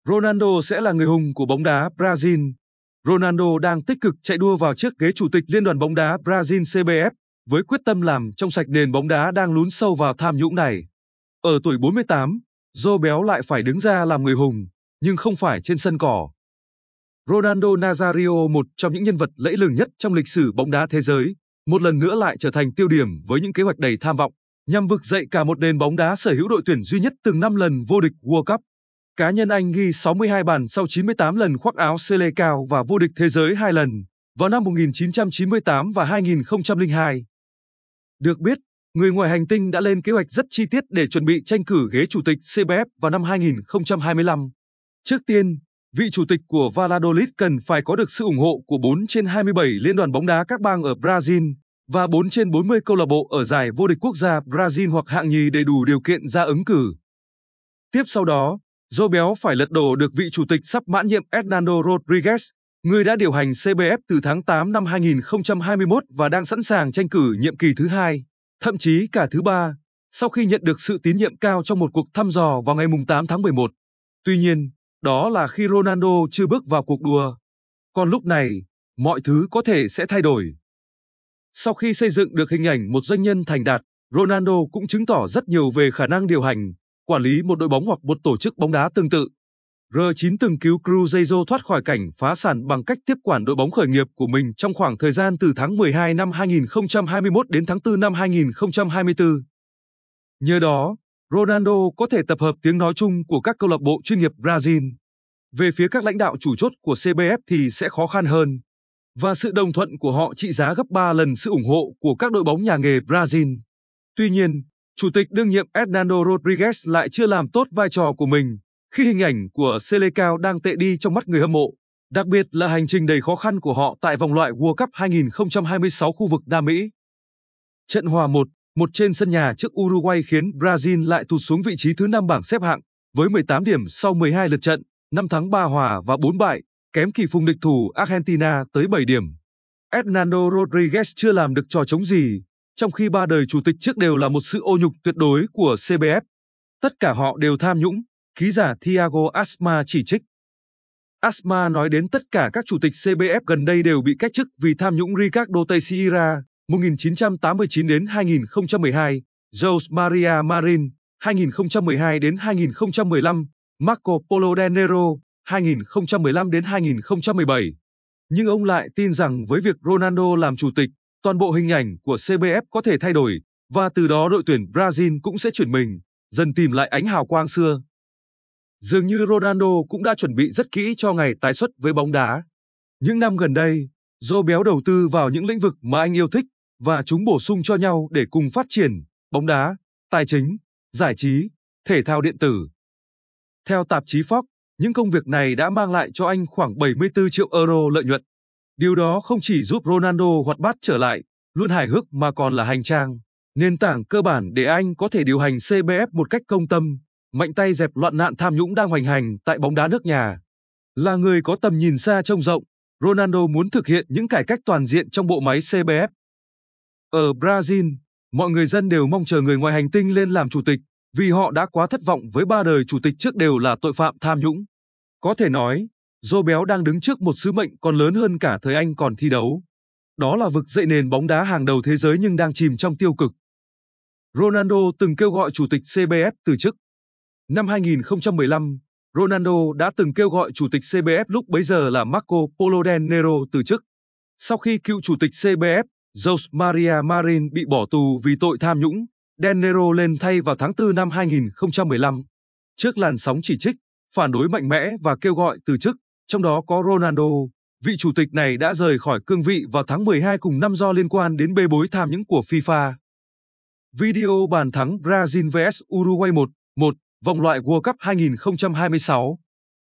Ronaldo sẽ là người hùng của bóng đá Brazil. Ronaldo đang tích cực chạy đua vào chiếc ghế chủ tịch Liên đoàn bóng đá Brazil CBF với quyết tâm làm trong sạch nền bóng đá đang lún sâu vào tham nhũng này. Ở tuổi 48, Joe béo lại phải đứng ra làm người hùng, nhưng không phải trên sân cỏ. Ronaldo Nazário, một trong những nhân vật lẫy lừng nhất trong lịch sử bóng đá thế giới, một lần nữa lại trở thành tiêu điểm với những kế hoạch đầy tham vọng, nhằm vực dậy cả một nền bóng đá sở hữu đội tuyển duy nhất từng 5 lần vô địch World Cup. Cá nhân anh ghi 62 bàn sau 98 lần khoác áo Selecao và vô địch thế giới 2 lần, vào năm 1998 và 2002. Được biết, người ngoài hành tinh đã lên kế hoạch rất chi tiết để chuẩn bị tranh cử ghế chủ tịch CBF vào năm 2025. Trước tiên, vị chủ tịch của Valladolid cần phải có được sự ủng hộ của 4 trên 27 liên đoàn bóng đá các bang ở Brazil và 4 trên 40 câu lạc bộ ở giải vô địch quốc gia Brazil hoặc hạng nhì để đủ điều kiện ra ứng cử. Tiếp sau đó, Joe béo phải lật đổ được vị chủ tịch sắp mãn nhiệm Hernando Rodriguez, người đã điều hành CBF từ tháng 8 năm 2021 và đang sẵn sàng tranh cử nhiệm kỳ thứ 2, thậm chí cả thứ 3, sau khi nhận được sự tín nhiệm cao trong một cuộc thăm dò vào ngày 8 tháng 11. Tuy nhiên, đó là khi Ronaldo chưa bước vào cuộc đua. Còn lúc này, mọi thứ có thể sẽ thay đổi. Sau khi xây dựng được hình ảnh một doanh nhân thành đạt, Ronaldo cũng chứng tỏ rất nhiều về khả năng điều hành, quản lý một đội bóng hoặc một tổ chức bóng đá tương tự. R9 từng cứu Cruzeiro thoát khỏi cảnh phá sản bằng cách tiếp quản đội bóng khởi nghiệp của mình trong khoảng thời gian từ tháng 12 năm 2021 đến tháng 4 năm 2024. Nhờ đó, Ronaldo có thể tập hợp tiếng nói chung của các câu lạc bộ chuyên nghiệp Brazil. Về phía các lãnh đạo chủ chốt của CBF thì sẽ khó khăn hơn, và sự đồng thuận của họ trị giá gấp 3 lần sự ủng hộ của các đội bóng nhà nghề Brazil. Tuy nhiên, Chủ tịch đương nhiệm Hernando Rodriguez lại chưa làm tốt vai trò của mình khi hình ảnh của Selecao đang tệ đi trong mắt người hâm mộ, đặc biệt là hành trình đầy khó khăn của họ tại vòng loại World Cup 2026 khu vực Nam Mỹ. Trận hòa 1-1 trên sân nhà trước Uruguay khiến Brazil lại tụt xuống vị trí thứ 5 bảng xếp hạng, với 18 điểm sau 12 lượt trận, 5 thắng 3 hòa và 4 bại, kém kỳ phùng địch thủ Argentina tới 7 điểm. Hernando Rodriguez chưa làm được trò trống gì, trong khi 3 đời chủ tịch trước đều là một sự ô nhục tuyệt đối của CBF. Tất cả họ đều tham nhũng, ký giả Thiago Asma chỉ trích. Asma nói đến tất cả các chủ tịch CBF gần đây đều bị cách chức vì tham nhũng: Ricardo Teixeira, 1989 đến 2012, Jose Maria Marin, 2012 đến 2015, Marco Polo Del Nero, 2015 đến 2017. Nhưng ông lại tin rằng với việc Ronaldo làm chủ tịch, toàn bộ hình ảnh của CBF có thể thay đổi, và từ đó đội tuyển Brazil cũng sẽ chuyển mình, dần tìm lại ánh hào quang xưa. Dường như Ronaldo cũng đã chuẩn bị rất kỹ cho ngày tái xuất với bóng đá. Những năm gần đây, Joe béo đầu tư vào những lĩnh vực mà anh yêu thích, và chúng bổ sung cho nhau để cùng phát triển: bóng đá, tài chính, giải trí, thể thao điện tử. Theo tạp chí Forbes, những công việc này đã mang lại cho anh khoảng 74 triệu euro lợi nhuận. Điều đó không chỉ giúp Ronaldo hoạt bát trở lại, luôn hài hước, mà còn là hành trang, nền tảng cơ bản để anh có thể điều hành CBF một cách công tâm, mạnh tay dẹp loạn nạn tham nhũng đang hoành hành tại bóng đá nước nhà. Là người có tầm nhìn xa trông rộng, Ronaldo muốn thực hiện những cải cách toàn diện trong bộ máy CBF. Ở Brazil, mọi người dân đều mong chờ người ngoài hành tinh lên làm chủ tịch, vì họ đã quá thất vọng với 3 đời chủ tịch trước đều là tội phạm tham nhũng. Có thể nói, Joe béo đang đứng trước một sứ mệnh còn lớn hơn cả thời anh còn thi đấu. Đó là vực dậy nền bóng đá hàng đầu thế giới nhưng đang chìm trong tiêu cực. Ronaldo từng kêu gọi chủ tịch CBF từ chức. Năm 2015, Ronaldo đã từng kêu gọi chủ tịch CBF lúc bấy giờ là Marco Polo Del Nero từ chức. Sau khi cựu chủ tịch CBF, Jose Maria Marin bị bỏ tù vì tội tham nhũng, Del Nero lên thay vào tháng 4 năm 2015. Trước làn sóng chỉ trích, phản đối mạnh mẽ và kêu gọi từ chức, trong đó có Ronaldo, vị chủ tịch này đã rời khỏi cương vị vào tháng 12 cùng năm do liên quan đến bê bối tham nhũng của FIFA. Video bàn thắng Brazil vs Uruguay 1-1, vòng loại World Cup 2026.